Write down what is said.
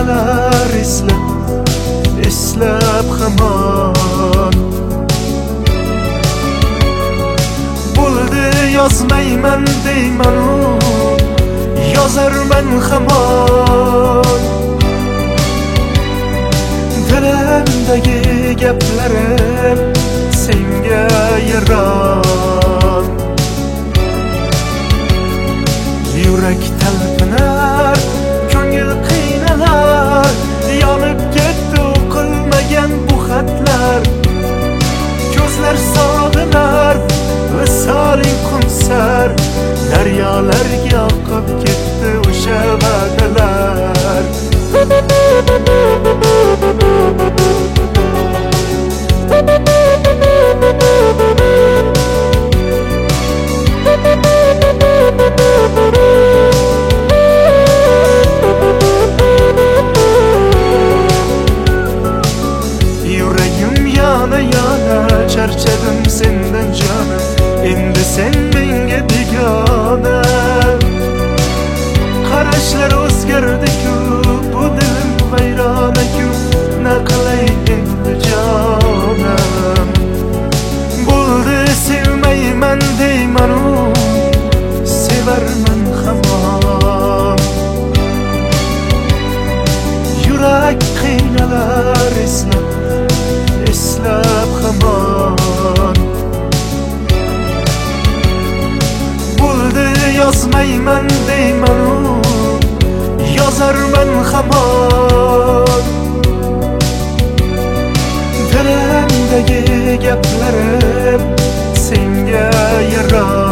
qiynalar eslab hamon bo'ldi yozmayman deymanu yozarman hamon dilimdagi gaplarim senga yaron yurak talpinar ko'ngil qiynalar yonib ketdi o'qilmagan bu xatlar ko'zlar sog'inar visoling qumsar daryolarga oqib ketdi o'sha va'dalar yuragim yana charchadim sendan jonim endi sen menga begona qarashlar o'zgardi-ku bu dilim vayrona-ku na qilay endi jonim bo'ldi sevmayman deymanu sevarman hamon yurak qiynalar eslab hamon bo'ldi yozmayman deymanu yozarman hamon dilimdagi gaplarim senga yaron